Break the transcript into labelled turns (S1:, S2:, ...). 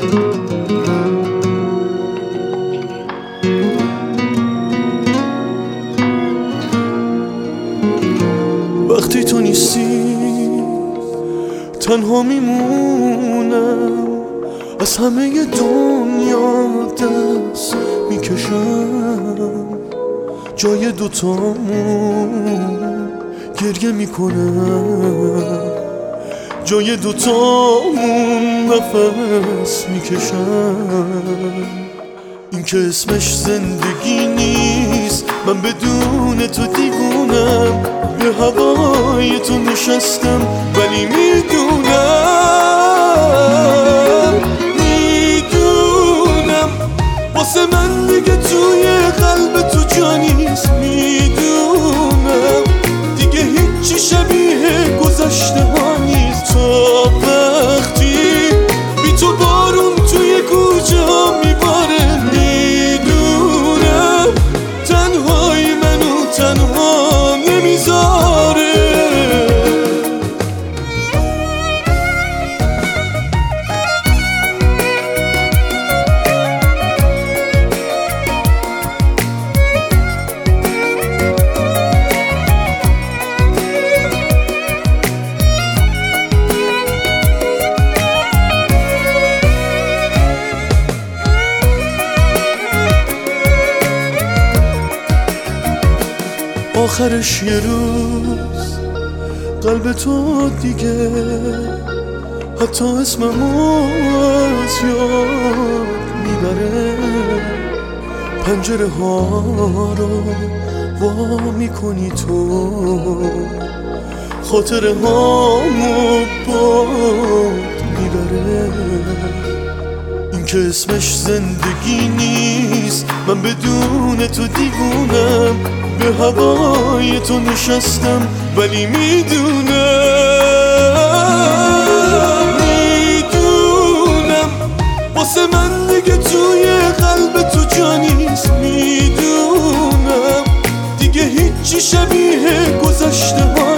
S1: وقتی تو نیستی تنها میمونم، از همه دنیا دست میکشم، جای دوتامون گریه میکنم، جای دوتامون نفس میکشم. این که اسمش زندگی نیست، من بدون تو دیوونم، به هوای تو نشستم ولی میدونم واسه من دیگه توی قلب تو جا نیست. میدونم دیگه هیچی شبیه گذشته ها نیست. تا وقتی بی تو بارون توی کوچه ها میباره، میدونم تنهایی منو تنها نمیذاره. آخرش یه روز قلب تو دیگه حتی اسممو از یاد میبره. پنجره ها رو وا میکنی تو، خاطره هامو باد میبره. این که اسمش زندگی نیست، من بدون تو دیوونم، به هوای تو نشستم ولی میدونم واسه من دیگه توی قلب تو جا نیست. میدونم دیگه هیچی شبیه گذشته ها